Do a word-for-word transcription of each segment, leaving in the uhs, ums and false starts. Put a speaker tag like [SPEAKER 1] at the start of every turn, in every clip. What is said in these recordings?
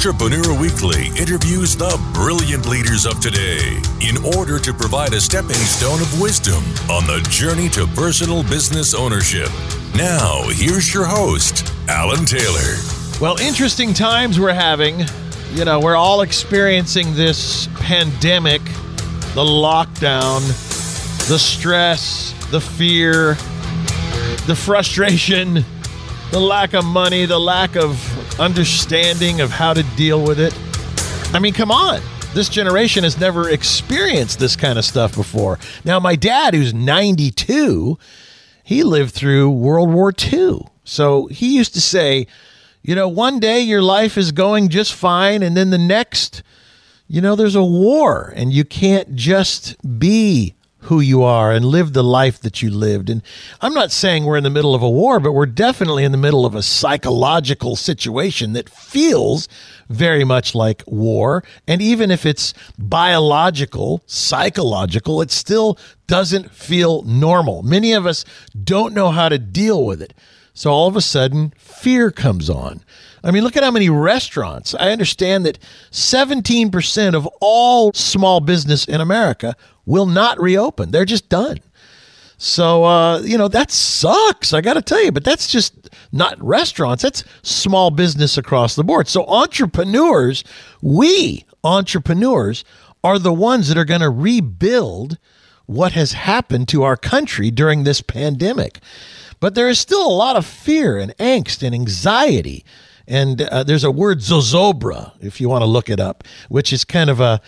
[SPEAKER 1] Entrepreneur Weekly interviews the brilliant leaders of today in order to provide a stepping stone of wisdom on the journey to personal business ownership. Now, here's your host, Alan Taylor.
[SPEAKER 2] Well, interesting times we're having. You know, we're all experiencing this pandemic, the lockdown, the stress, the fear, the frustration, the lack of money, the lack of understanding of how to deal with it. I mean, come on. This generation has never experienced this kind of stuff before. Now, my dad, who's ninety-two, he lived through World War Two. So he used to say, you know, one day your life is going just fine, and then the next, you know, there's a war, and you can't just be who you are and live the life that you lived. And I'm not saying we're in the middle of a war, but we're definitely in the middle of a psychological situation that feels very much like war. And even if it's biological, psychological, it still doesn't feel normal. Many of us don't know how to deal with it. So all of a sudden, fear comes on. I mean, look at how many restaurants. I understand that seventeen percent of all small business in America will not reopen. They're just done. So, uh, you know, that sucks, I got to tell you. But that's just not restaurants. That's small business across the board. So entrepreneurs, we entrepreneurs are the ones that are going to rebuild what has happened to our country during this pandemic. But there is still a lot of fear and angst and anxiety. And uh, there's a word zozobra, if you want to look it up, which is kind of a,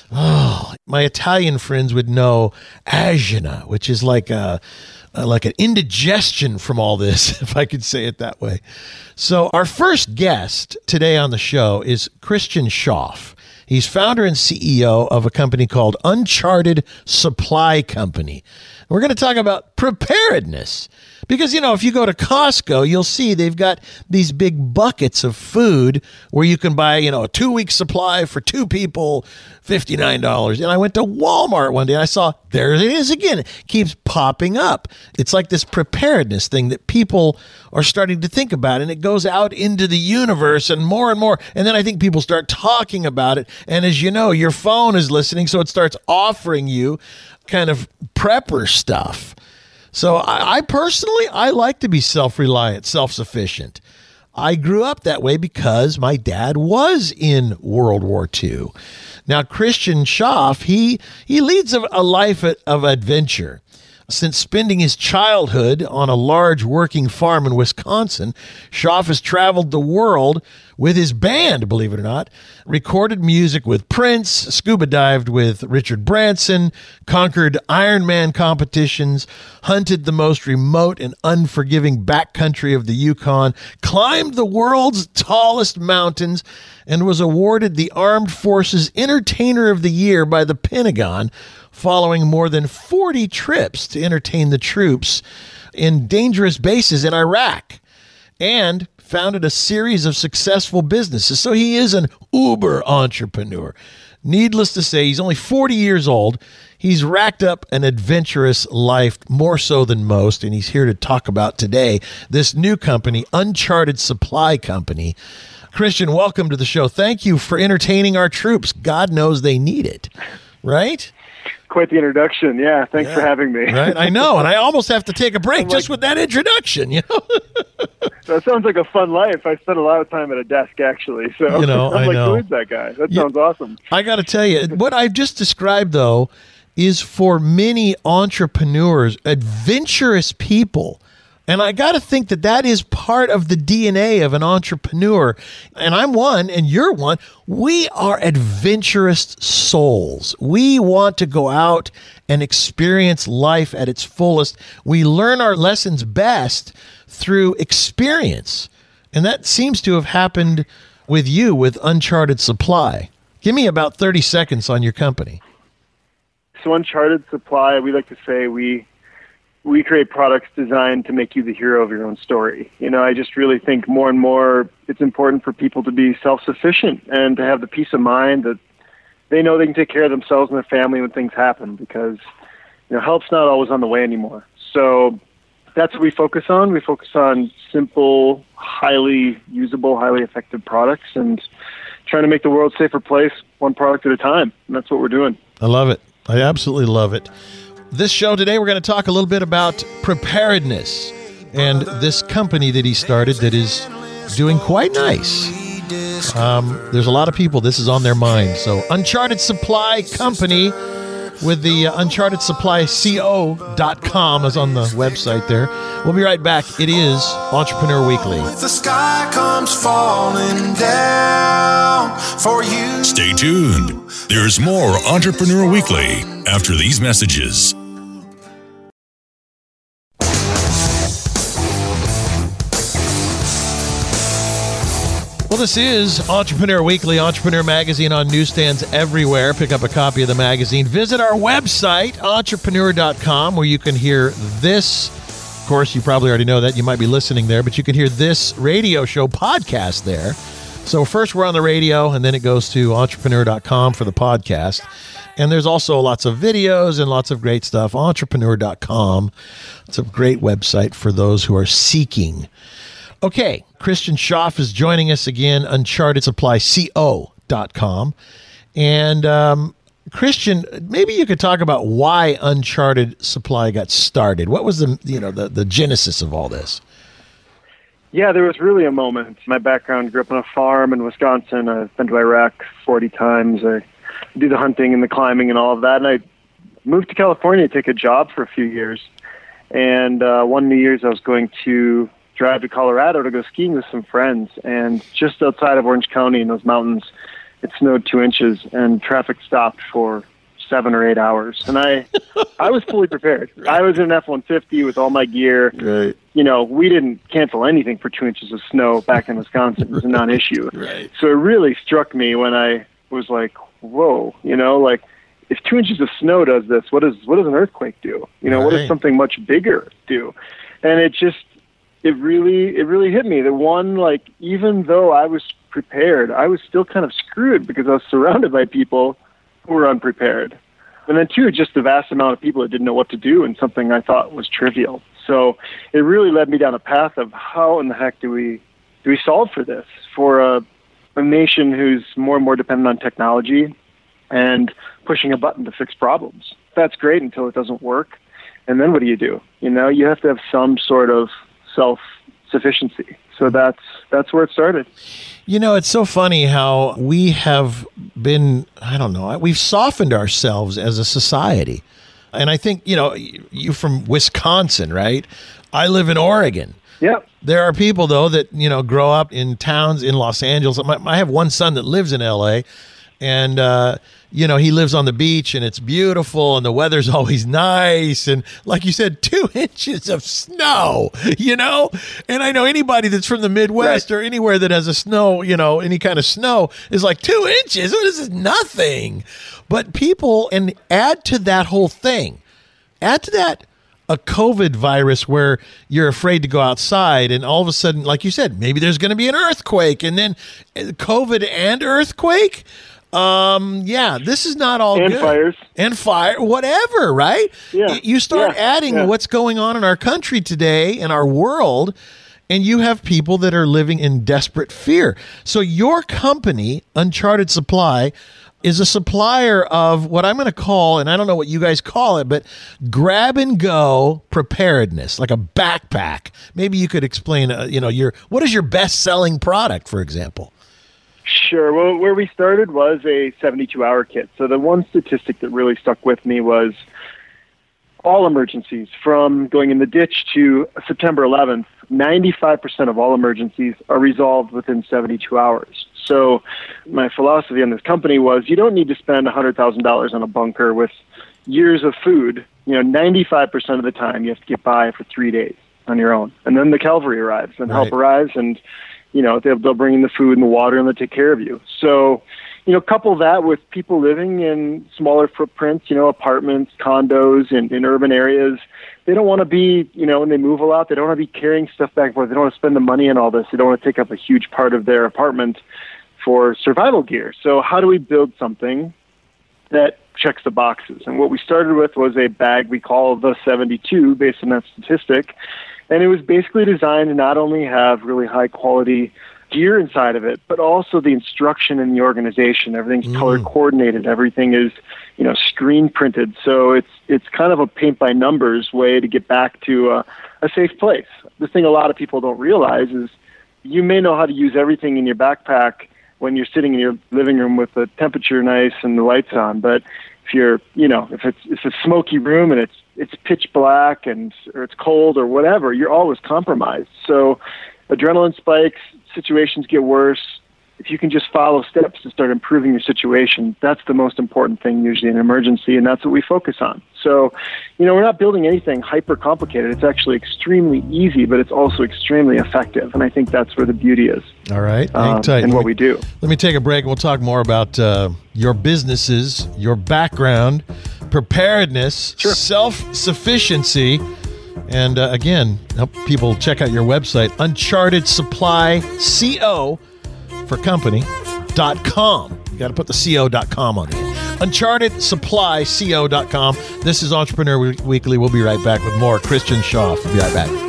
[SPEAKER 2] oh, my Italian friends would know agina, which is like a, like an indigestion from all this, if I could say it that way. So our first guest today on the show is Christian Schaaf. He's founder and C E O of a company called Uncharted Supply Company. We're going to talk about preparedness. Because, you know, if you go to Costco, you'll see they've got these big buckets of food where you can buy, you know, a two-week supply for two people, fifty-nine dollars. And I went to Walmart one day and I saw, there it is again. It keeps popping up. It's like this preparedness thing that people are starting to think about, and it goes out into the universe and more and more. And then I think people start talking about it. And as you know, your phone is listening, so it starts offering you kind of prepper stuff. So I, I personally, I like to be self-reliant, self-sufficient. I grew up that way because my dad was in World War Two. Now, Christian Schaaf, he, he leads a, a life of adventure. Since spending his childhood on a large working farm in Wisconsin, Schaaf has traveled the world with his band, believe it or not, recorded music with Prince, scuba dived with Richard Branson, conquered Ironman competitions, hunted the most remote and unforgiving backcountry of the Yukon, climbed the world's tallest mountains, and was awarded the Armed Forces Entertainer of the Year by the Pentagon, following more than forty trips to entertain the troops in dangerous bases in Iraq, and founded a series of successful businesses. So he is an uber entrepreneur. Needless to say, he's only forty years old. He's racked up an adventurous life, more so than most, and he's here to talk about today this new company, Uncharted Supply Company. Christian, welcome to the show. Thank you for entertaining our troops. God knows they need it, right?
[SPEAKER 3] Quite the introduction. Yeah, thanks yeah, for having me.
[SPEAKER 2] Right, I know, and I almost have to take a break I'm just like, with that introduction, you know?
[SPEAKER 3] That sounds like a fun life. I spent a lot of time at a desk, actually. So
[SPEAKER 2] you know,
[SPEAKER 3] I'm
[SPEAKER 2] I
[SPEAKER 3] like,
[SPEAKER 2] know.
[SPEAKER 3] Who is that guy? That
[SPEAKER 2] yeah,
[SPEAKER 3] sounds awesome.
[SPEAKER 2] I got to tell you, what I've just described, though, is for many entrepreneurs, adventurous people. And I got to think that that is part of the D N A of an entrepreneur. And I'm one, and you're one. We are adventurous souls. We want to go out and experience life at its fullest. We learn our lessons best through experience. And that seems to have happened with you with Uncharted Supply. Give me about thirty seconds on your company.
[SPEAKER 3] So Uncharted Supply, we like to say we... we create products designed to make you the hero of your own story. You know, I just really think more and more it's important for people to be self-sufficient and to have the peace of mind that they know they can take care of themselves and their family when things happen, because, you know, help's not always on the way anymore. So that's what we focus on. We focus on simple, highly usable, highly effective products. And, trying to make the world a safer place, one product at a time. And that's what we're doing.
[SPEAKER 2] I love it. I absolutely love it. This show today, we're going to talk a little bit about preparedness and this company that he started that is doing quite nice. Um, there's a lot of people, this is on their mind. So Uncharted Supply Company with the uh, uncharted supply co dot com is on the website there. We'll be right back. It is Entrepreneur Weekly.
[SPEAKER 4] The sky comes falling down for you.
[SPEAKER 1] Stay tuned. There's more Entrepreneur Weekly after these messages.
[SPEAKER 2] Well, this is Entrepreneur Weekly, Entrepreneur Magazine on newsstands everywhere. Pick up a copy of the magazine. Visit our website, entrepreneur dot com, where you can hear this. Of course, you probably already know that. You might be listening there, but you can hear this radio show podcast there. So first we're on the radio, and then it goes to entrepreneur dot com for the podcast. And there's also lots of videos and lots of great stuff. entrepreneur dot com. It's a great website for those who are seeking. Okay, Christian Schaff is joining us again, uncharted supply co dot com. And um, Christian, maybe you could talk about why Uncharted Supply got started. What was the you know the, the genesis of all this?
[SPEAKER 3] Yeah, there was really a moment. My background, grew up on a farm in Wisconsin. I've been to Iraq forty times. I do the hunting and the climbing and all of that. And I moved to California to take a job for a few years. And uh, one New Year's, I was going to drive to Colorado to go skiing with some friends. And just outside of Orange County in those mountains, it snowed two inches and traffic stopped for seven or eight hours. And I I was fully prepared. I was in an F one fifty with all my gear.
[SPEAKER 2] Right.
[SPEAKER 3] You know, we didn't cancel anything for two inches of snow back in Wisconsin. It was a non-issue.
[SPEAKER 2] Right.
[SPEAKER 3] So it really struck me when I was like, whoa, you know, like if two inches of snow does this, what does, what does an earthquake do? You know,
[SPEAKER 2] Right.
[SPEAKER 3] what does something much bigger do? And it just, it really, it really hit me. The one, like, even though I was prepared, I was still kind of screwed because I was surrounded by people who were unprepared. And then, two, just the vast amount of people that didn't know what to do and something I thought was trivial. So it really led me down a path of how in the heck do we do we solve for this, for a, a nation who's more and more dependent on technology and pushing a button to fix problems. That's great until it doesn't work. And then what do you do? You know, you have to have some sort of self-sufficiency. So that's that's where it started.
[SPEAKER 2] You know, it's so funny how we have been, I don't know, we've softened ourselves as a society. And I think, you know, you from Wisconsin, right? I live in Oregon.
[SPEAKER 3] Yeah.
[SPEAKER 2] There are people, though, that, you know, grow up in towns in Los Angeles. I have one son that lives in L A, and, uh, you know, he lives on the beach, and it's beautiful, and the weather's always nice. And like you said, two inches of snow, you know? And I know anybody that's from the Midwest
[SPEAKER 3] Right.
[SPEAKER 2] or anywhere that has a snow, you know, any kind of snow is like, two inches? What is this? Nothing. But people, and add to that whole thing, add to that a COVID virus where you're afraid to go outside, and all of a sudden, like you said, maybe there's going to be an earthquake, and then COVID and earthquake. Um, yeah, this is not all
[SPEAKER 3] And
[SPEAKER 2] good.
[SPEAKER 3] fires.
[SPEAKER 2] And fire, whatever, right?
[SPEAKER 3] Yeah.
[SPEAKER 2] Y- You start
[SPEAKER 3] Yeah.
[SPEAKER 2] adding
[SPEAKER 3] Yeah.
[SPEAKER 2] what's going on in our country today, in our world, and you have people that are living in desperate fear. So your company, Uncharted Supply, is a supplier of what I'm going to call, and I don't know what you guys call it, but grab and go preparedness, like a backpack. Maybe you could explain, uh, you know, your what is your best selling product, for example?
[SPEAKER 3] Sure. Well, where we started was a seventy-two hour kit. So the one statistic that really stuck with me was all emergencies, from going in the ditch to September eleventh, ninety-five percent of all emergencies are resolved within seventy-two hours. So my philosophy on this company was you don't need to spend one hundred thousand dollars on a bunker with years of food. You know, ninety-five percent of the time you have to get by for three days on your own. And then the cavalry arrives and help
[SPEAKER 2] Right.
[SPEAKER 3] arrives, and you know, they'll, they'll bring in the food and the water and they'll take care of you. So, you know, couple that with people living in smaller footprints, you know, apartments, condos in, in urban areas. They don't want to be, you know, when they move a lot, they don't want to be carrying stuff back and forth. They don't want to spend the money on all this. They don't want to take up a huge part of their apartment for survival gear. So how do we build something that checks the boxes? And what we started with was a bag we call the seventy-two based on that statistic. And it was basically designed to not only have really high quality gear inside of it, but also the instruction in the organization. Everything's mm. color coordinated. Everything is, you know, screen printed. So it's it's kind of a paint by numbers way to get back to a, a safe place. The thing a lot of people don't realize is you may know how to use everything in your backpack when you're sitting in your living room with the temperature nice and the lights on, but if you're, you know, if it's it's a smoky room and it's it's pitch black and or it's cold or whatever, you're always compromised. So adrenaline spikes, situations get worse. If you can just follow steps to start improving your situation, that's the most important thing usually in an emergency, and that's what we focus on. So, you know, we're not building anything hyper complicated. It's actually extremely easy, but it's also extremely effective, and I think that's where the beauty is.
[SPEAKER 2] All right, hang
[SPEAKER 3] um,
[SPEAKER 2] tight.
[SPEAKER 3] And what
[SPEAKER 2] me,
[SPEAKER 3] we do.
[SPEAKER 2] Let me take a break, and we'll talk more about uh, your businesses, your background, preparedness, sure. self-sufficiency, and uh, again, help people check out your website, Uncharted Supply Co. for company dot com. You got to put the C O dot com on it. Uncharted Supply Co dot com. This is Entrepreneur Weekly. We'll be right back with more. Christian Schaff. We'll be right back.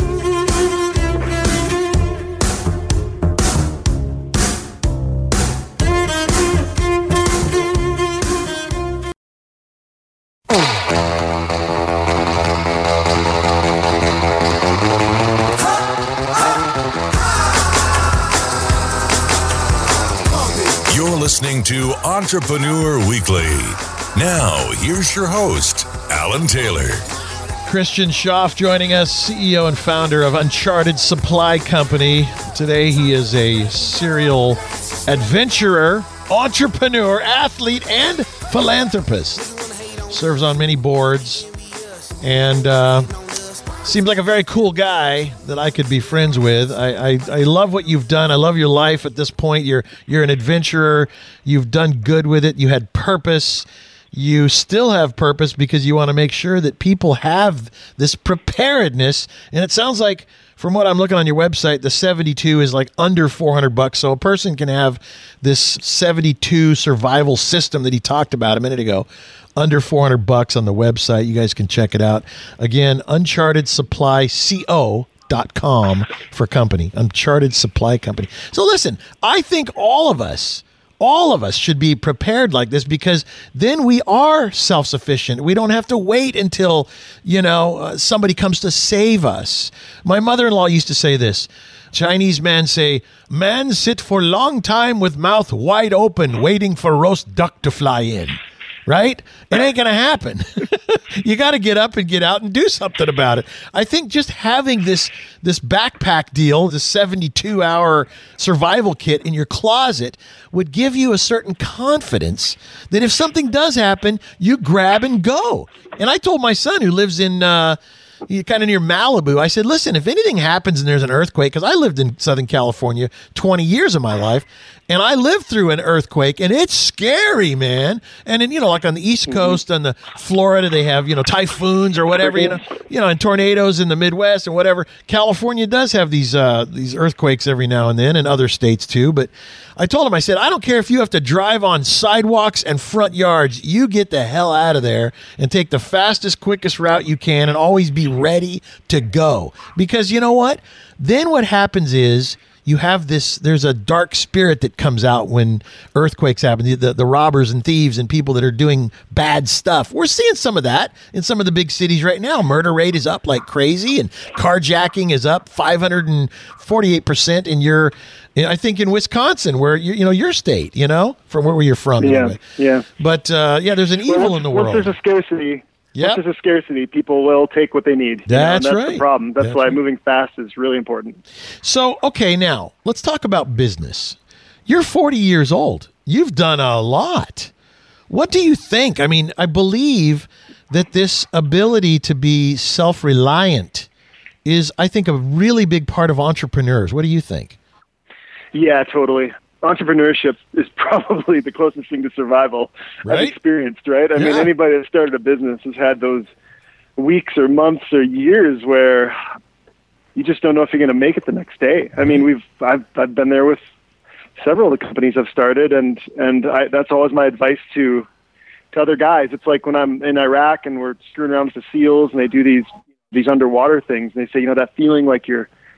[SPEAKER 1] Listening to Entrepreneur Weekly. Now, here's your host, Alan Taylor.
[SPEAKER 2] Christian Schaff joining us, C E O and founder of Uncharted Supply Company. Today, he is a serial adventurer, entrepreneur, athlete, and philanthropist. Serves on many boards and uh, seems like a very cool guy that I could be friends with. I, I, I love what you've done. I love your life at this point. You're you're an adventurer. You've done good with it. You had purpose. You still have purpose because you want to make sure that people have this preparedness. And it sounds like, from what I'm looking on your website, the seventy-two is like under four hundred bucks. So a person can have this seventy-two survival system that he talked about a minute ago, under four hundred bucks on the website. You guys can check it out. Again, Uncharted Supply Co dot com for company. Uncharted Supply Company. So listen, I think all of us, all of us should be prepared like this, because then we are self-sufficient. We don't have to wait until, you know, uh, somebody comes to save us. My mother-in-law used to say this. Chinese man say, "Man sit for long time with mouth wide open, waiting for roast duck to fly in." Right? It ain't going to happen. You got to get up and get out and do something about it. I think just having this this backpack deal, this seventy-two hour survival kit in your closet, would give you a certain confidence that if something does happen, you grab and go. And I told my son, who lives in uh, kind of near Malibu, I said, listen, if anything happens and there's an earthquake, because I lived in Southern California twenty years of my life, and I lived through an earthquake, and it's scary, man. And then, you know, like on the East Coast, on the Florida, they have, you know, typhoons or whatever, you know, you know, and tornadoes in the Midwest and whatever. California does have these uh, these earthquakes every now and then, and other states too. But I told him, I said, I don't care if you have to drive on sidewalks and front yards. You get the hell out of there and take the fastest, quickest route you can, and always be ready to go. Because you know what? Then what happens is, you have this, there's a dark spirit that comes out when earthquakes happen, the, the, the robbers and thieves and people that are doing bad stuff. We're seeing some of that in some of the big cities right now. Murder rate is up like crazy, and carjacking is up five hundred forty-eight percent in your, I think in Wisconsin, where, you, you know, your state, you know, from where you're from.
[SPEAKER 3] Yeah,
[SPEAKER 2] anyway.
[SPEAKER 3] yeah.
[SPEAKER 2] But, uh, yeah, there's an evil
[SPEAKER 3] well,
[SPEAKER 2] in the
[SPEAKER 3] once
[SPEAKER 2] world.
[SPEAKER 3] There's a scarcity.
[SPEAKER 2] Yep.
[SPEAKER 3] Once there's a scarcity, people will take what they need.
[SPEAKER 2] That's,
[SPEAKER 3] you know, and that's
[SPEAKER 2] right.
[SPEAKER 3] the problem. That's,
[SPEAKER 2] That's
[SPEAKER 3] why
[SPEAKER 2] right.
[SPEAKER 3] moving fast is really important.
[SPEAKER 2] So, okay, now let's talk about business. You're forty years old. You've done a lot. What do you think? I mean, I believe that this ability to be self-reliant is, I think, a really big part of entrepreneurs. What do you think?
[SPEAKER 3] Yeah, totally. Entrepreneurship is probably the closest thing to survival
[SPEAKER 2] Right?
[SPEAKER 3] I've experienced, right? I
[SPEAKER 2] Yeah.
[SPEAKER 3] mean, anybody that started a business has had those weeks or months or years where you just don't know if you're going to make it the next day. I mean, we've I've I've been there with several of the companies I've started, and and I, that's always my advice to to other guys. It's like when I'm in Iraq and we're screwing around with the SEALs and they do these these underwater things, and they say, you know, that feeling like you're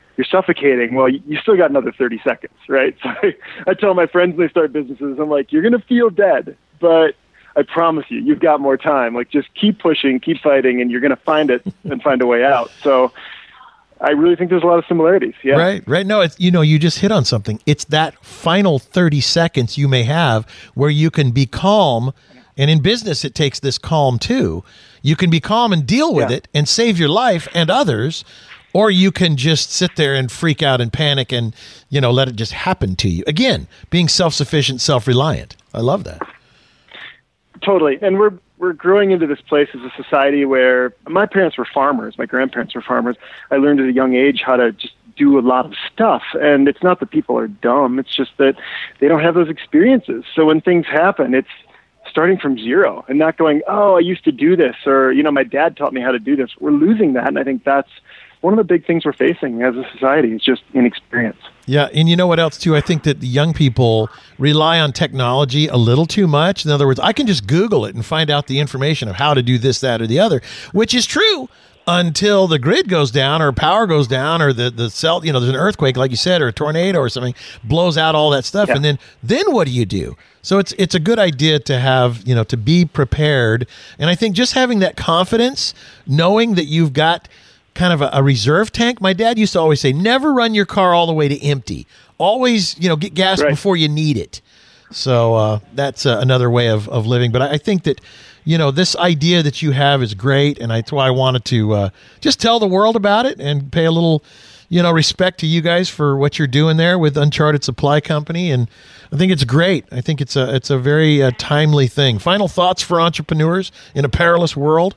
[SPEAKER 3] you're suffocating. Well, you, you still got another thirty seconds, right? So I, I tell my friends when they start businesses, I'm like, you're going to feel dead, but I promise you, you've got more time. Like, just keep pushing, keep fighting, and you're going to find it and find a way out. So I really think there's a lot of similarities. Yeah.
[SPEAKER 2] Right, right. No, it's, you know, you just hit on something. It's that final thirty seconds you may have where you can be calm. And in business, it takes this calm too. You can be calm and deal with
[SPEAKER 3] yeah.
[SPEAKER 2] it and save your life and others, or you can just sit there and freak out and panic and, you know, let it just happen to you. Again, being self-sufficient, self-reliant. I love that.
[SPEAKER 3] Totally. And we're we're growing into this place as a society where my parents were farmers, my grandparents were farmers. I learned at a young age how to just do a lot of stuff. And it's not that people are dumb, it's just that they don't have those experiences. So when things happen, it's starting from zero and not going, oh, I used to do this, or, you know, my dad taught me how to do this. We're losing that. And I think that's one of the big things we're facing as a society is just inexperience.
[SPEAKER 2] Yeah, and you know what else, too? I think that the young people rely on technology a little too much. In other words, I can just Google it and find out the information of how to do this, that, or the other, which is true until the grid goes down or power goes down or the, the cell, you know, there's an earthquake, like you said, or a tornado or something, blows out all that stuff.
[SPEAKER 3] Yeah.
[SPEAKER 2] And then, then what do you do? So it's it's a good idea to have, you know, to be prepared. And I think just having that confidence, knowing that you've got kind of a, a reserve tank. My dad used to always say, never run your car all the way to empty. Always, you know, get gas
[SPEAKER 3] right.
[SPEAKER 2] before you need it. So uh, that's uh, another way of, of living. But I, I think that, you know, this idea that you have is great. And that's why I wanted to uh, just tell the world about it and pay a little, you know, respect to you guys for what you're doing there with Uncharted Supply Company. And I think it's great. I think it's a, it's a very uh, timely thing. Final thoughts for entrepreneurs in a perilous world?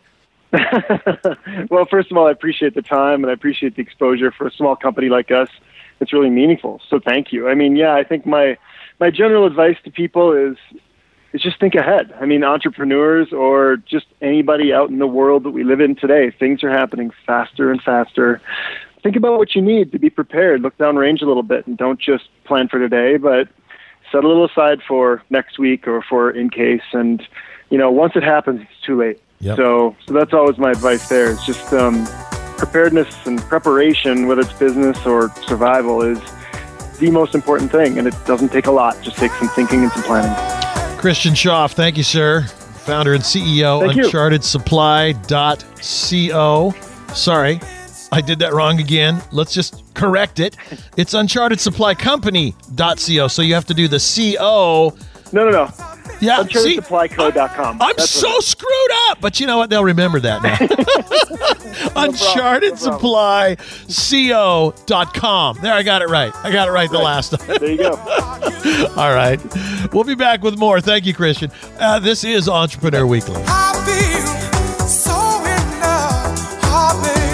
[SPEAKER 3] Well, first of all, I appreciate the time and I appreciate the exposure for a small company like us. It's really meaningful. So thank you. I mean, yeah, I think my, my general advice to people is, is just think ahead. I mean, entrepreneurs or just anybody out in the world that we live in today, things are happening faster and faster. Think about what you need to be prepared. Look downrange a little bit and don't just plan for today, but set a little aside for next week or for in case. And, you know, once it happens, it's too late. Yep. So, so that's always my advice there. It's just um, preparedness and preparation, whether it's business or survival, is the most important thing. And it doesn't take a lot. It just takes some thinking and some planning.
[SPEAKER 2] Christian Schaaf, thank you, sir. Founder and C E O,
[SPEAKER 3] Thank
[SPEAKER 2] uncharted supply dot co. Sorry, I did that wrong again. Let's just correct it. It's uncharted supply company dot co. So you have to do the C O.
[SPEAKER 3] No, no, no.
[SPEAKER 2] Yeah,
[SPEAKER 3] uncharted supply co dot com.
[SPEAKER 2] I'm so screwed up, but you know what? They'll remember that now.
[SPEAKER 3] no
[SPEAKER 2] uncharted supply co dot com. There, I got it right. I got it right the
[SPEAKER 3] right.
[SPEAKER 2] last time.
[SPEAKER 3] There you go.
[SPEAKER 2] All right. We'll be back with more. Thank you, Christian. Uh, this is Entrepreneur Weekly.
[SPEAKER 4] I feel so in love, oh, baby.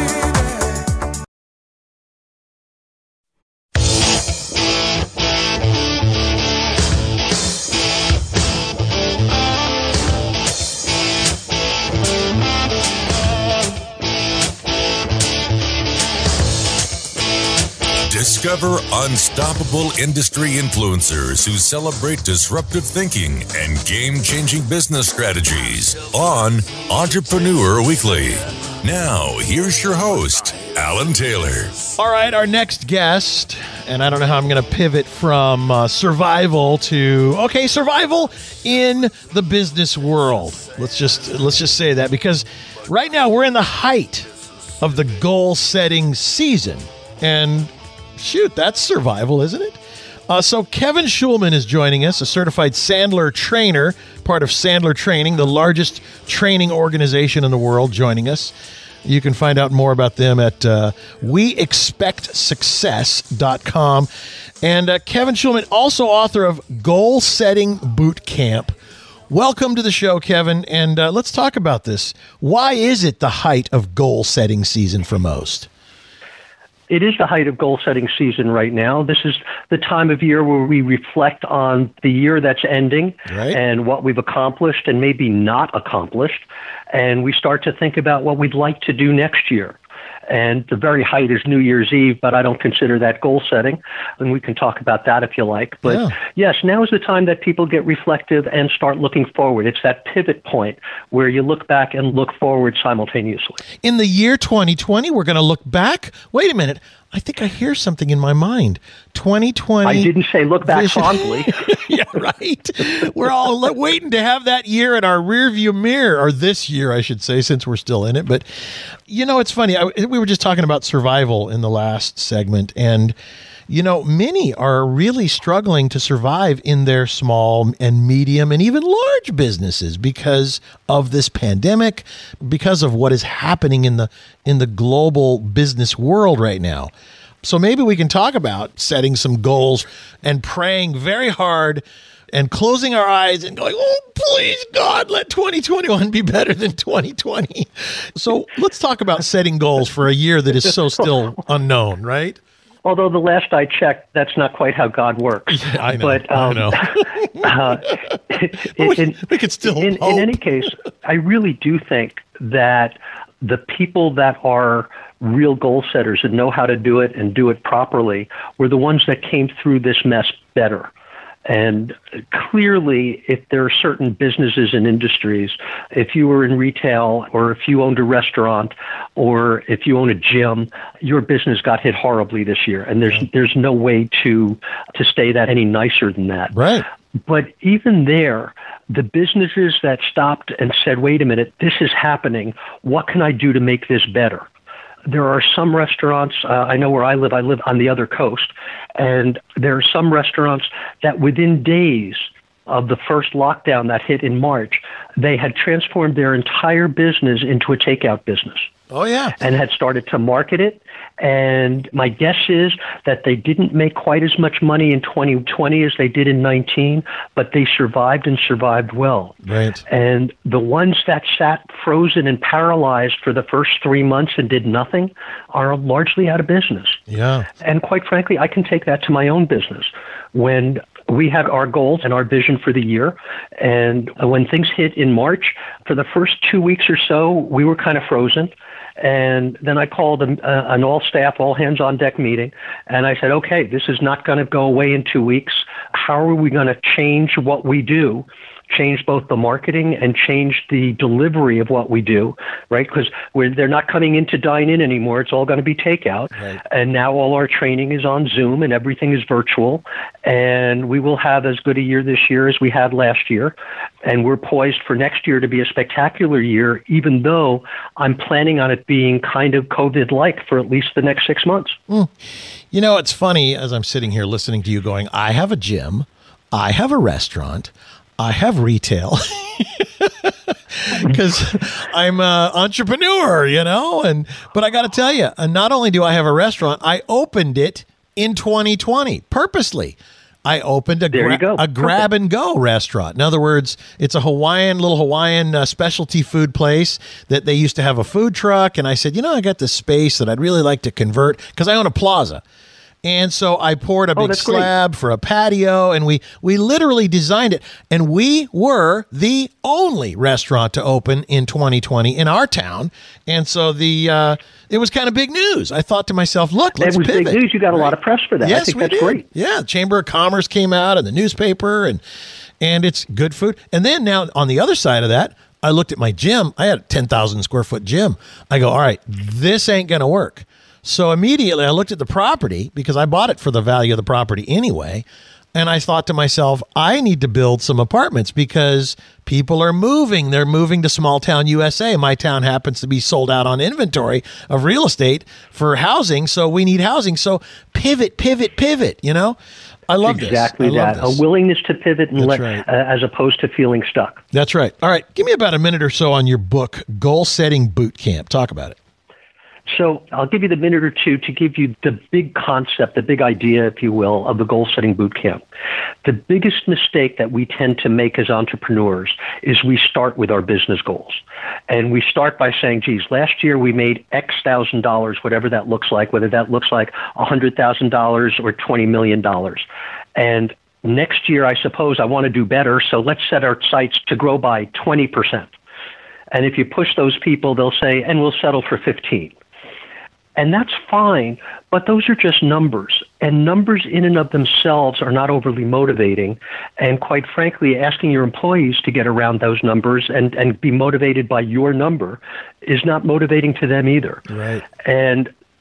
[SPEAKER 1] Discover unstoppable industry influencers who celebrate disruptive thinking and game-changing business strategies on Entrepreneur Weekly. Now, here's your host, Alan Taylor.
[SPEAKER 2] All right, our next guest, and I don't know how I'm going to pivot from uh, survival to, okay, survival in the business world. Let's just let's just say that, because right now we're in the height of the goal-setting season, and shoot, that's survival, isn't it? Uh, so Kevin Schulman is joining us, a certified Sandler trainer, part of Sandler Training, the largest training organization in the world, joining us. You can find out more about them at uh, we expect success dot com. And uh, Kevin Schulman, also author of Goal Setting Boot Camp. Welcome to the show, Kevin, and uh, let's talk about this. Why is it the height of goal-setting season for most?
[SPEAKER 5] It is the height of goal-setting season right now. This is the time of year where we reflect on the year that's ending
[SPEAKER 2] right.
[SPEAKER 5] and what we've accomplished and maybe not accomplished, and we start to think about what we'd like to do next year. And the very height is New Year's Eve, but I don't consider that goal setting, and we can talk about that if you like. But
[SPEAKER 2] yeah.
[SPEAKER 5] yes, now is the time that people get reflective and start looking forward. It's that pivot point where you look back and look forward simultaneously.
[SPEAKER 2] In the year twenty twenty, we're going to look back. Wait a minute. I think I hear something in my mind. twenty twenty.
[SPEAKER 5] I didn't say look back
[SPEAKER 2] vision.
[SPEAKER 5] fondly.
[SPEAKER 2] Yeah, right. We're all le- waiting to have that year in our rearview mirror, or this year, I should say, since we're still in it. But, you know, it's funny. I, we were just talking about survival in the last segment, and you know, many are really struggling to survive in their small and medium and even large businesses because of this pandemic, because of what is happening in the in the global business world right now. So maybe we can talk about setting some goals and praying very hard and closing our eyes and going, oh, please, God, let twenty twenty-one be better than twenty twenty. So let's talk about setting goals for a year that is so still unknown, right?
[SPEAKER 5] Although the last I checked, that's not quite how God works.
[SPEAKER 2] Yeah, I know.
[SPEAKER 5] But, um,
[SPEAKER 2] I know.
[SPEAKER 5] uh,
[SPEAKER 2] we,
[SPEAKER 5] in,
[SPEAKER 2] we could still
[SPEAKER 5] in,
[SPEAKER 2] hope.
[SPEAKER 5] in any case, I really do think that the people that are real goal setters and know how to do it and do it properly were the ones that came through this mess better. And clearly, if there are certain businesses and industries, if you were in retail or if you owned a restaurant or if you own a gym, your business got hit horribly this year. And there's there's no way to to stay that any nicer than that.
[SPEAKER 2] Right.
[SPEAKER 5] But even there, the businesses that stopped and said, wait a minute, this is happening. What can I do to make this better? There are some restaurants, uh, I know where I live, I live on the other coast, and there are some restaurants that within days of the first lockdown that hit in March, they had transformed their entire business into a takeout business.
[SPEAKER 2] Oh, yeah.
[SPEAKER 5] And had started to market it. And my guess is that they didn't make quite as much money in twenty twenty as they did in nineteen, but they survived and survived well.
[SPEAKER 2] Right.
[SPEAKER 5] And the ones that sat frozen and paralyzed for the first three months and did nothing are largely out of business.
[SPEAKER 2] Yeah.
[SPEAKER 5] And quite frankly, I can take that to my own business. When we had our goals and our vision for the year, and when things hit in March, for the first two weeks or so, we were kind of frozen. And then I called a, uh, an all-staff, all-hands-on-deck meeting, and I said, okay, this is not going to go away in two weeks. How are we going to change what we do, change both the marketing and change the delivery of what we do, right? Because they're not coming in to dine in anymore. It's all going to be takeout.
[SPEAKER 2] Right.
[SPEAKER 5] And now all our training is on Zoom and everything is virtual. And we will have as good a year this year as we had last year. And we're poised for next year to be a spectacular year, even though I'm planning on it being kind of COVID-like for at least the next six months.
[SPEAKER 2] Mm. You know, it's funny as I'm sitting here listening to you going, I have a gym, I have a restaurant, I have retail because I'm an entrepreneur, you know, and but I got to tell you, not only do I have a restaurant, I opened it in twenty twenty purposely. I opened a,
[SPEAKER 5] there you
[SPEAKER 2] gra-
[SPEAKER 5] go.
[SPEAKER 2] a grab and go restaurant. In other words, it's a Hawaiian, little Hawaiian uh, specialty food place that they used to have a food truck. And I said, you know, I got this space that I'd really like to convert because I own a plaza. And so I poured a
[SPEAKER 5] Oh,
[SPEAKER 2] big
[SPEAKER 5] that's
[SPEAKER 2] slab for a patio, and we we literally designed it. And we were the only restaurant to open in twenty twenty in our town. And so the uh, it was kind of big news. I thought to myself, look, let's
[SPEAKER 5] That was
[SPEAKER 2] pivot.
[SPEAKER 5] big news. You got a lot of press for that.
[SPEAKER 2] Yes,
[SPEAKER 5] I think
[SPEAKER 2] we
[SPEAKER 5] that's
[SPEAKER 2] did.
[SPEAKER 5] great.
[SPEAKER 2] Yeah, Chamber of Commerce came out in the newspaper, and and it's good food. And then now on the other side of that, I looked at my gym. I had a ten thousand square foot gym. I go, all right, this ain't going to work. So immediately I looked at the property because I bought it for the value of the property anyway. And I thought to myself, I need to build some apartments because people are moving. They're moving to small town U S A. My town happens to be sold out on inventory of real estate for housing. So we need housing. So pivot, pivot, pivot, you know? I love
[SPEAKER 5] exactly
[SPEAKER 2] this. Exactly
[SPEAKER 5] that. A willingness to pivot and
[SPEAKER 2] That's
[SPEAKER 5] let,
[SPEAKER 2] right.
[SPEAKER 5] uh, as opposed to feeling stuck.
[SPEAKER 2] That's right. All right. Give me about a minute or so on your book, Goal Setting Boot Camp. Talk about it.
[SPEAKER 5] So I'll give you the minute or two to give you the big concept, the big idea, if you will, of the goal-setting boot camp. The biggest mistake that we tend to make as entrepreneurs is we start with our business goals. And we start by saying, geez, last year we made X thousand dollars, whatever that looks like, whether that looks like one hundred thousand dollars or twenty million dollars. And next year, I suppose I want to do better, so let's set our sights to grow by twenty percent. And if you push those people, they'll say, and we'll settle for fifteen. And that's fine, but those are just numbers. And numbers in and of themselves are not overly motivating. And quite frankly, asking your employees to get around those numbers and, and be motivated by your number is not motivating to them either.
[SPEAKER 2] Right.
[SPEAKER 5] And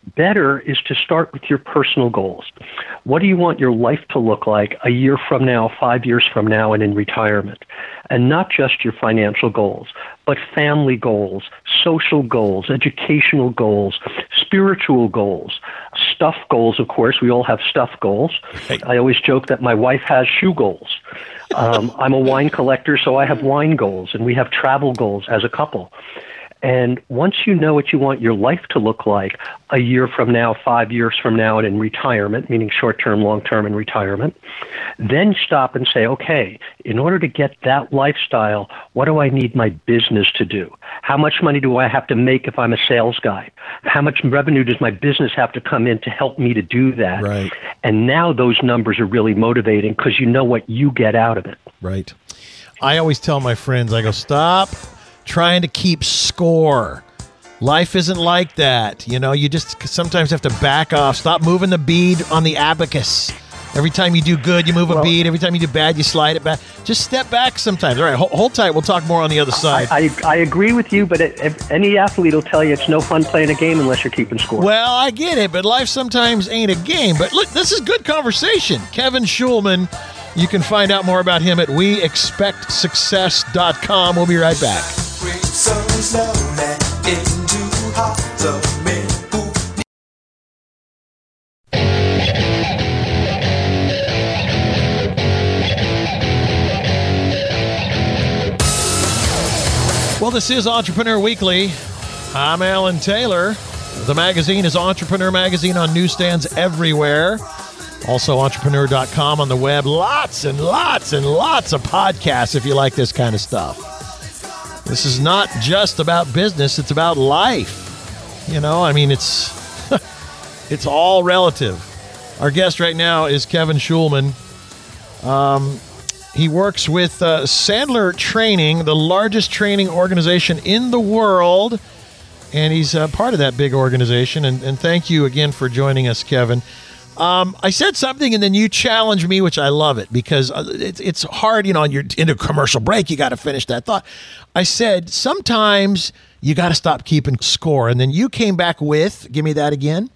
[SPEAKER 5] better is to start with your personal goals. What do you want your life to look like a year from now, five years from now, and in retirement? And not just your financial goals, but family goals, social goals, educational goals, spiritual goals, stuff goals, of course. We all have stuff goals.
[SPEAKER 2] Hey.
[SPEAKER 5] I always joke that my wife has shoe goals. Um, I'm a wine collector, so I have wine goals, and we have travel goals as a couple. And once you know what you want your life to look like a year from now, five years from now, and in retirement, meaning short-term, long-term, and retirement, then stop and say, okay, in order to get that lifestyle, what do I need my business to do? How much money do I have to make if I'm a sales guy? How much revenue does my business have to come in to help me to do that?
[SPEAKER 2] Right.
[SPEAKER 5] And now those numbers are really motivating because you know what you get out of it.
[SPEAKER 2] Right. I always tell my friends, I go, stop trying to keep score. Life isn't like that. You know, you just sometimes have to back off. Stop moving the bead on the abacus. Every time you do good, you move
[SPEAKER 5] well,
[SPEAKER 2] a bead. Every time you do bad, you slide it back. Just step back sometimes. All right, hold, hold tight. We'll talk more on the other side.
[SPEAKER 5] I, I, I agree with you, but it, if any athlete will tell you it's no fun playing a game unless you're keeping score.
[SPEAKER 2] Well, I get it, but life sometimes ain't a game. But look, this is good conversation. Kevin Shulman. You can find out more about him at we expect success dot com. We'll be right back. Well, this is Entrepreneur Weekly. I'm Alan Taylor. The magazine is Entrepreneur Magazine on newsstands everywhere. Also, entrepreneur dot com on the web. Lots and lots and lots of podcasts if you like this kind of stuff. This is not just about business. It's about life. You know, I mean, it's it's all relative. Our guest right now is Kevin Shulman. Um, he works with uh, Sandler Training, the largest training organization in the world. And he's uh, part of that big organization. And, and thank you again for joining us, Kevin. Um, I said something and then you challenged me, which I love it because it's it's hard, you know, you're in a commercial break, you got to finish that thought. I said, sometimes you got to stop keeping score. And then you came back with, give me that again.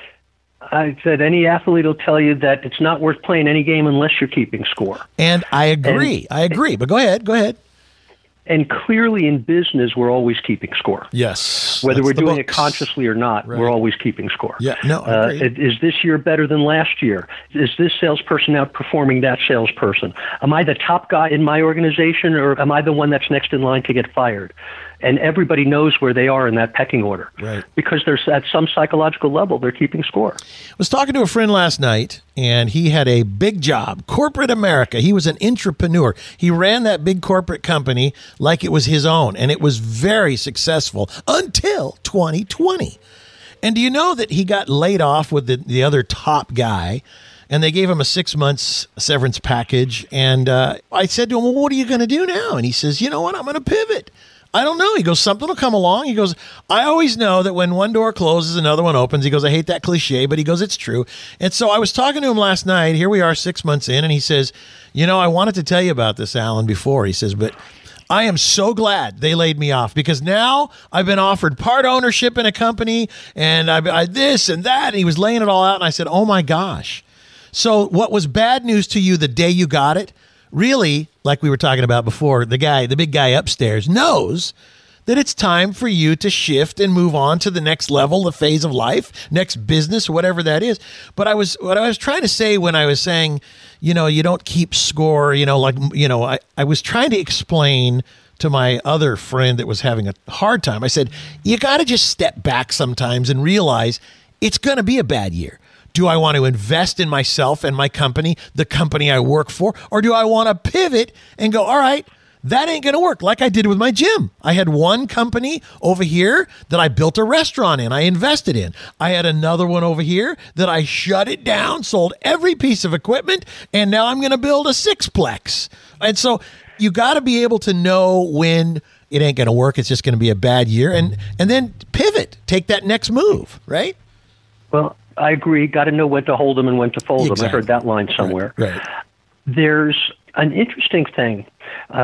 [SPEAKER 5] I said any athlete will tell you that it's not worth playing any game unless you're keeping score.
[SPEAKER 2] And I agree. And, I agree. But go ahead. Go ahead.
[SPEAKER 5] And clearly in business, we're always keeping score.
[SPEAKER 2] Yes.
[SPEAKER 5] Whether we're doing
[SPEAKER 2] books.
[SPEAKER 5] it consciously or not, right. We're always keeping score.
[SPEAKER 2] Yeah, no, I agree.
[SPEAKER 5] Uh, is this year better than last year? Is this salesperson outperforming that salesperson? Am I the top guy in my organization, or am I the one that's next in line to get fired? And everybody knows where they are in that pecking order.
[SPEAKER 2] Right.
[SPEAKER 5] Because there's at some psychological level, they're keeping score.
[SPEAKER 2] I was talking to a friend last night, and he had a big job, corporate America. He was an entrepreneur. He ran that big corporate company like it was his own, and it was very successful until twenty twenty. And do you know that he got laid off with the, the other top guy, and they gave him a six months severance package. And uh, I said to him, well, what are you going to do now? And he says, you know what, I'm going to pivot. I don't know. He goes, something will come along. He goes, I always know that when one door closes, another one opens. He goes, I hate that cliche, but he goes, it's true. And so I was talking to him last night. Here we are six months in, and he says, you know, I wanted to tell you about this, Alan, before. He says, but I am so glad they laid me off because now I've been offered part ownership in a company and I, I this and that. And he was laying it all out. And I said, oh my gosh. So what was bad news to you the day you got it? Really, like we were talking about before, the guy, the big guy upstairs knows that it's time for you to shift and move on to the next level, the phase of life, next business, whatever that is. But I was, what I was trying to say when I was saying, you know, you don't keep score, you know, like, you know, I, I was trying to explain to my other friend that was having a hard time. I said, you got to just step back sometimes and realize it's going to be a bad year. Do I want to invest in myself and my company, the company I work for, or do I want to pivot and go, all right, that ain't going to work like I did with my gym. I had one company over here that I built a restaurant in, I invested in. I had another one over here that I shut it down, sold every piece of equipment, and now I'm going to build a sixplex. And so you got to be able to know when it ain't going to work, it's just going to be a bad year, and and then pivot, take that next move, right?
[SPEAKER 5] Well, I agree. Got to know when to hold them and when to fold
[SPEAKER 2] exactly.
[SPEAKER 5] them. I heard that line somewhere.
[SPEAKER 2] Right. right.
[SPEAKER 5] There's an interesting thing. Uh,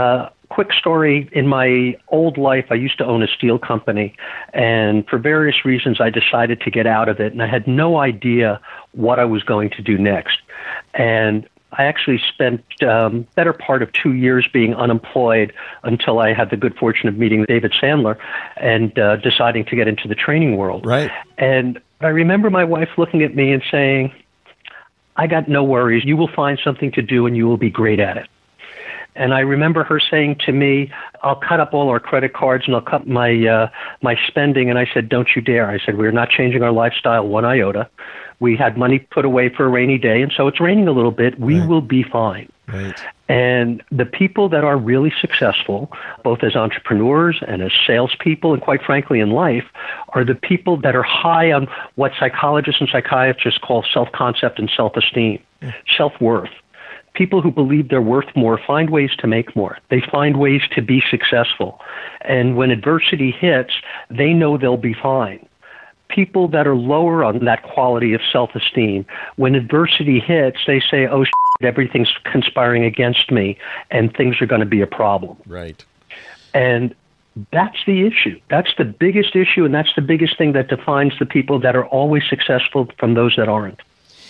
[SPEAKER 5] quick story. In my old life, I used to own a steel company, and for various reasons, I decided to get out of it, and I had no idea what I was going to do next. And I actually spent um, better part of two years being unemployed until I had the good fortune of meeting David Sandler and uh, deciding to get into the training world.
[SPEAKER 2] Right.
[SPEAKER 5] And I remember my wife looking at me and saying, I got no worries. You will find something to do and you will be great at it. And I remember her saying to me, I'll cut up all our credit cards and I'll cut my uh, my spending. And I said, don't you dare. I said, we're not changing our lifestyle one iota. We had money put away for a rainy day, and so it's raining a little bit. We right. will be fine.
[SPEAKER 2] Right.
[SPEAKER 5] And the people that are really successful, both as entrepreneurs and as salespeople, and quite frankly in life, are the people that are high on what psychologists and psychiatrists call self-concept and self-esteem, mm. self-worth. People who believe they're worth more find ways to make more. They find ways to be successful. And when adversity hits, they know they'll be fine. People that are lower on that quality of self-esteem, when adversity hits, they say, oh, shit, everything's conspiring against me, and things are going to be a problem.
[SPEAKER 2] Right.
[SPEAKER 5] And that's the issue. That's the biggest issue, and that's the biggest thing that defines the people that are always successful from those that aren't.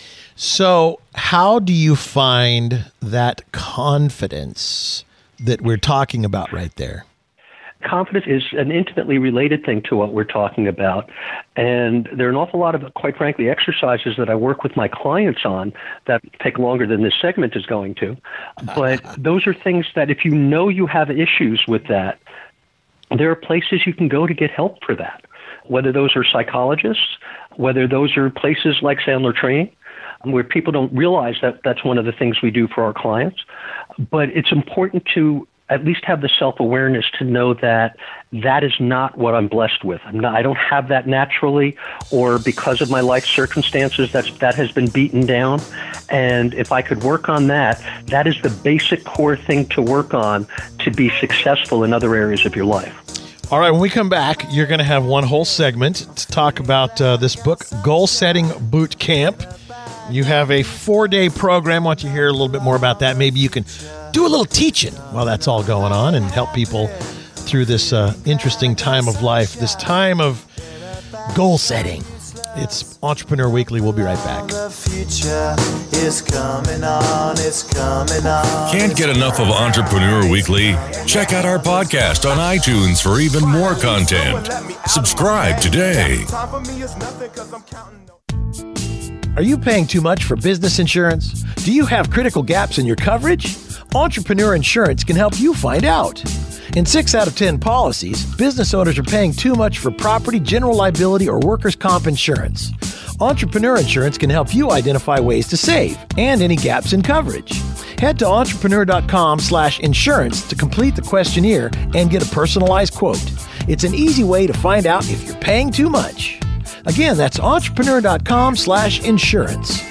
[SPEAKER 2] So how do you find that confidence that we're talking about right there?
[SPEAKER 5] Confidence is an intimately related thing to what we're talking about. And there are an awful lot of, quite frankly, exercises that I work with my clients on that take longer than this segment is going to. But those are things that if you know you have issues with that, there are places you can go to get help for that, whether those are psychologists, whether those are places like Sandler Training, where people don't realize that that's one of the things we do for our clients. But it's important to at least have the self-awareness to know that that is not what I'm blessed with. I'm not, I don't have that naturally, or because of my life circumstances, that's, that has been beaten down. And if I could work on that, that is the basic core thing to work on to be successful in other areas of your life.
[SPEAKER 2] All right, when we come back, you're going to have one whole segment to talk about uh, this book, Goal Setting Boot Camp. You have a four-day program. I want you to hear a little bit more about that. Maybe you can do a little teaching while that's all going on and help people through this uh, interesting time of life, this time of goal setting. It's Entrepreneur Weekly. We'll be right back.
[SPEAKER 4] The future is coming on, it's coming on.
[SPEAKER 1] Can't get enough of Entrepreneur Weekly? Check out our podcast on iTunes for even more content. Subscribe today.
[SPEAKER 2] Are you paying too much for business insurance? Do you have critical gaps in your coverage? Entrepreneur Insurance can help you find out. In six out of ten policies, business owners are paying too much for property, general liability, or workers' comp insurance. Entrepreneur Insurance can help you identify ways to save and any gaps in coverage. Head to entrepreneur.com slash insurance to complete the questionnaire and get a personalized quote. It's an easy way to find out if you're paying too much. Again, that's entrepreneur.com slash insurance.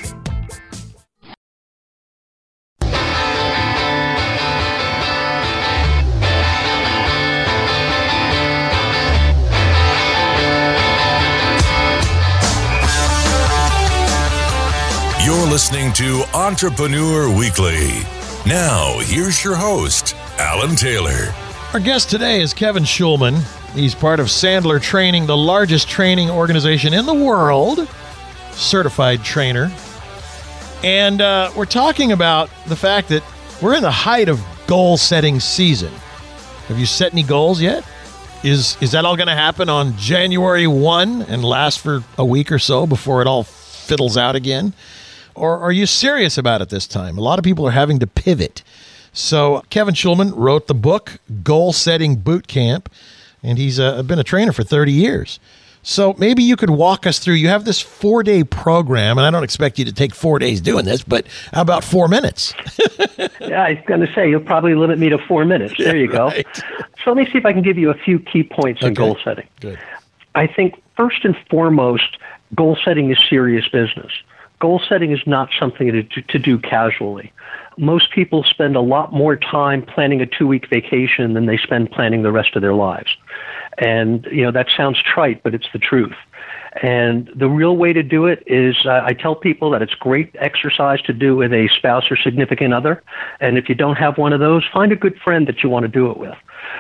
[SPEAKER 1] You're listening to Entrepreneur Weekly. Now, here's your host, Alan Taylor.
[SPEAKER 2] Our guest today is Kevin Shulman. He's part of Sandler Training, the largest training organization in the world, certified trainer. And uh, we're talking about the fact that we're in the height of goal-setting season. Have you set any goals yet? Is is that all going to happen on January first and last for a week or so before it all fiddles out again? Or are you serious about it this time? A lot of people are having to pivot. So Kevin Shulman wrote the book, Goal Setting Boot Camp, and he's uh, been a trainer for thirty years. So maybe you could walk us through. You have this four-day program, and I don't expect you to take four days doing this, but how about four minutes?
[SPEAKER 5] Yeah, I was going to say, you'll probably limit me to four minutes. There you go. Right. So let me see if I can give you a few key points in okay. goal setting.
[SPEAKER 2] Good.
[SPEAKER 5] I think first and foremost, goal setting is serious business. Goal setting is not something to, to do casually. Most people spend a lot more time planning a two-week vacation than they spend planning the rest of their lives. And, you know, that sounds trite, but it's the truth. And the real way to do it is uh, I tell people that it's great exercise to do with a spouse or significant other. And if you don't have one of those, find a good friend that you want to do it with.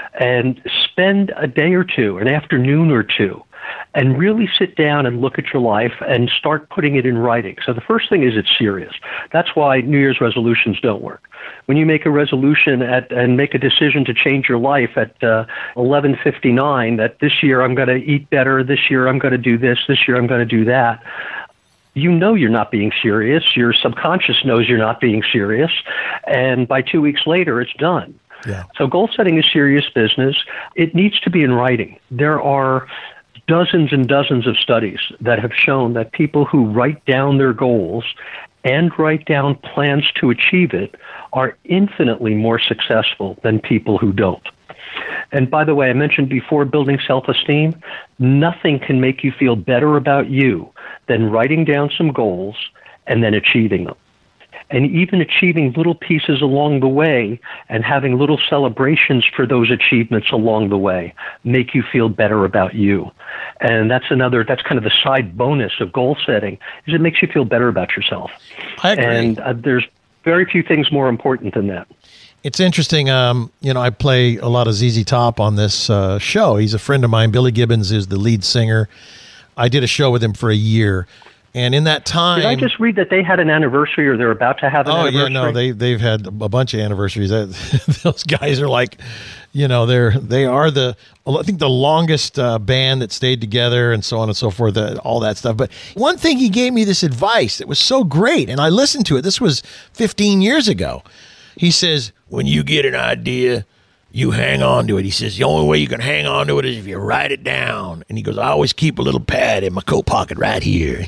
[SPEAKER 5] And spend a day or two, an afternoon or two, and really sit down and look at your life and start putting it in writing. So the first thing is it's serious. That's why New Year's resolutions don't work. When you make a resolution at, and make a decision to change your life at uh, eleven fifty-nine, that this year I'm going to eat better, this year I'm going to do this, this year I'm going to do that, you know you're not being serious. Your subconscious knows you're not being serious. And by two weeks later, it's done.
[SPEAKER 2] Yeah.
[SPEAKER 5] So goal setting is serious business. It needs to be in writing. There are dozens and dozens of studies that have shown that people who write down their goals and write down plans to achieve it are infinitely more successful than people who don't. And by the way, I mentioned before building self-esteem. Nothing can make you feel better about you than writing down some goals and then achieving them. And even achieving little pieces along the way and having little celebrations for those achievements along the way make you feel better about you. And that's another, that's kind of the side bonus of goal setting, is it makes you feel better about yourself.
[SPEAKER 2] I agree.
[SPEAKER 5] And uh, there's very few things more important than that.
[SPEAKER 2] It's interesting. Um, you know, I play a lot of Z Z Top on this uh, show. He's a friend of mine. Billy Gibbons is the lead singer. I did a show with him for a year. And in that time,
[SPEAKER 5] did I just read that they had an anniversary, or they're about to have an
[SPEAKER 2] oh,
[SPEAKER 5] anniversary?
[SPEAKER 2] Oh yeah, no, they they've had a bunch of anniversaries. Those guys are like, you know, they're they are the I think the longest uh, band that stayed together, and so on and so forth. Uh, all that stuff. But one thing, he gave me this advice that was so great, and I listened to it. This was fifteen years ago. He says, when you get an idea, you hang on to it. He says, the only way you can hang on to it is if you write it down. And he goes, I always keep a little pad in my coat pocket right here.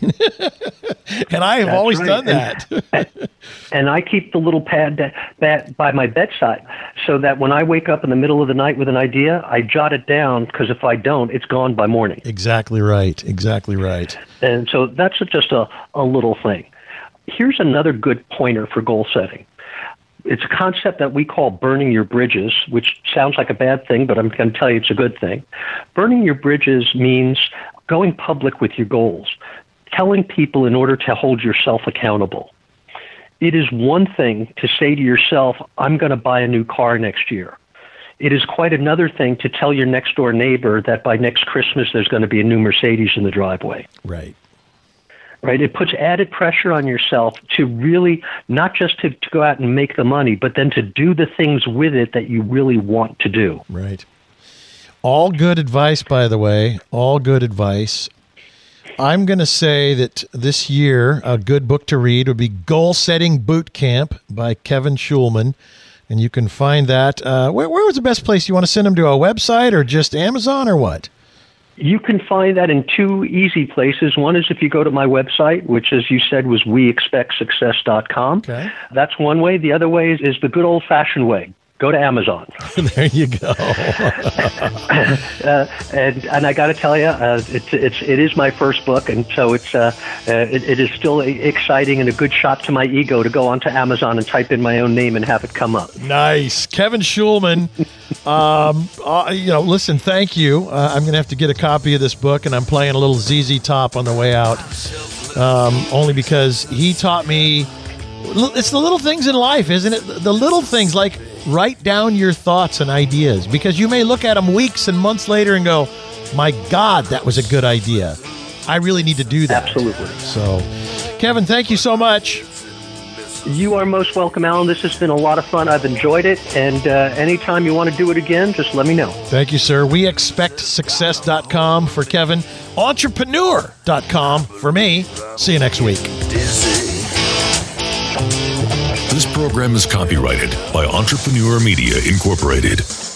[SPEAKER 2] And I have
[SPEAKER 5] That's
[SPEAKER 2] always
[SPEAKER 5] right.
[SPEAKER 2] done that.
[SPEAKER 5] And, and I keep the little pad that, that by my bedside so that when I wake up in the middle of the night with an idea, I jot it down, because if I don't, it's gone by morning.
[SPEAKER 2] Exactly right. Exactly right.
[SPEAKER 5] And so that's just a, a little thing. Here's another good pointer for goal setting. It's a concept that we call burning your bridges, which sounds like a bad thing, but I'm going to tell you it's a good thing. Burning your bridges means going public with your goals, telling people in order to hold yourself accountable. It is one thing to say to yourself, I'm going to buy a new car next year. It is quite another thing to tell your next door neighbor that by next Christmas there's going to be a new Mercedes in the driveway.
[SPEAKER 2] Right.
[SPEAKER 5] Right. It puts added pressure on yourself to really not just to, to go out and make the money, but then to do the things with it that you really want to do.
[SPEAKER 2] Right. All good advice, by the way. All good advice. I'm going to say that this year, a good book to read would be Goal Setting Boot Camp by Kevin Schulman. And you can find that. Uh, where, where was the best place? You want to send them to a website or just Amazon or what?
[SPEAKER 5] You can find that in two easy places. One is if you go to my website, which, as you said, was we expect success dot com.
[SPEAKER 2] Okay.
[SPEAKER 5] That's one way. The other way is, is the good old-fashioned way. Go to Amazon.
[SPEAKER 2] There you go.
[SPEAKER 5] uh, and and I got to tell you, uh, it's it's it is my first book, and so it's uh, uh, it, it is still exciting and a good shot to my ego to go onto Amazon and type in my own name and have it come up.
[SPEAKER 2] Nice, Kevin Schulman. um, uh, you know, listen, thank you. Uh, I'm going to have to get a copy of this book, and I'm playing a little Z Z Top on the way out, um, only because he taught me. It's the little things in life, isn't it? The little things, like write down your thoughts and ideas, because you may look at them weeks and months later and go, my God, that was a good idea. I really need to do that.
[SPEAKER 5] Absolutely.
[SPEAKER 2] So, Kevin, thank you so much.
[SPEAKER 5] You are most welcome, Alan. This has been a lot of fun. I've enjoyed it. And uh, anytime you want to do it again, just let me know.
[SPEAKER 2] Thank you, sir. we expect success dot com for Kevin. entrepreneur dot com for me. See you next week.
[SPEAKER 1] This program is copyrighted by Entrepreneur Media, Incorporated.